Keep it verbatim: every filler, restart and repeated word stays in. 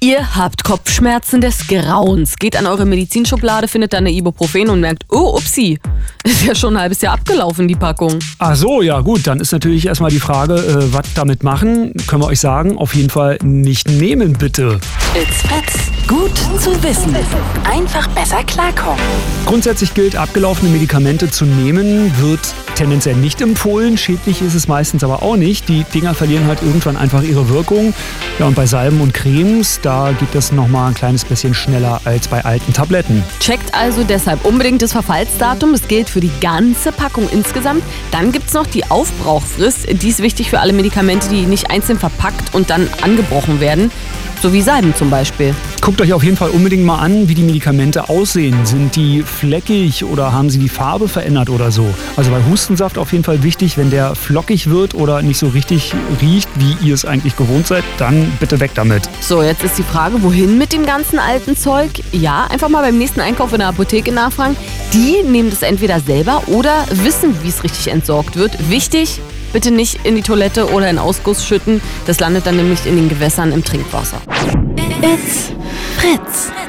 Ihr habt Kopfschmerzen des Grauens. Geht an eure Medizinschublade, findet da eine Ibuprofen und merkt, oh, upsi, ist ja schon ein halbes Jahr abgelaufen, die Packung. Ach so, ja gut, dann ist natürlich erstmal die Frage, äh, was damit machen? Können wir euch sagen, auf jeden Fall nicht nehmen, bitte. It's Fritz. Gut zu wissen. Einfach besser klarkommen. Grundsätzlich gilt, abgelaufene Medikamente zu nehmen wird tendenziell nicht empfohlen. Schädlich ist es meistens aber auch nicht. Die Dinger verlieren halt irgendwann einfach ihre Wirkung. Ja, und bei Salben und Cremes, da geht das nochmal ein kleines bisschen schneller als bei alten Tabletten. Checkt also deshalb unbedingt das Verfallsdatum. Es gilt für die ganze Packung insgesamt. Dann gibt es noch die Aufbrauchfrist. Die ist wichtig für alle Medikamente, die nicht einzeln verpackt und dann angebrochen werden. So wie Salben zum Beispiel. Guckt euch auf jeden Fall unbedingt mal an, wie die Medikamente aussehen. Sind die fleckig oder haben sie die Farbe verändert oder so? Also bei Hustensaft auf jeden Fall wichtig, wenn der flockig wird oder nicht so richtig riecht, wie ihr es eigentlich gewohnt seid, dann bitte weg damit. So, jetzt ist die Frage, wohin mit dem ganzen alten Zeug? Ja, einfach mal beim nächsten Einkauf in der Apotheke nachfragen. Die nehmen das entweder selber oder wissen, wie es richtig entsorgt wird. Wichtig, bitte nicht in die Toilette oder in Ausguss schütten. Das landet dann nämlich in den Gewässern im Trinkwasser. It's Fritz.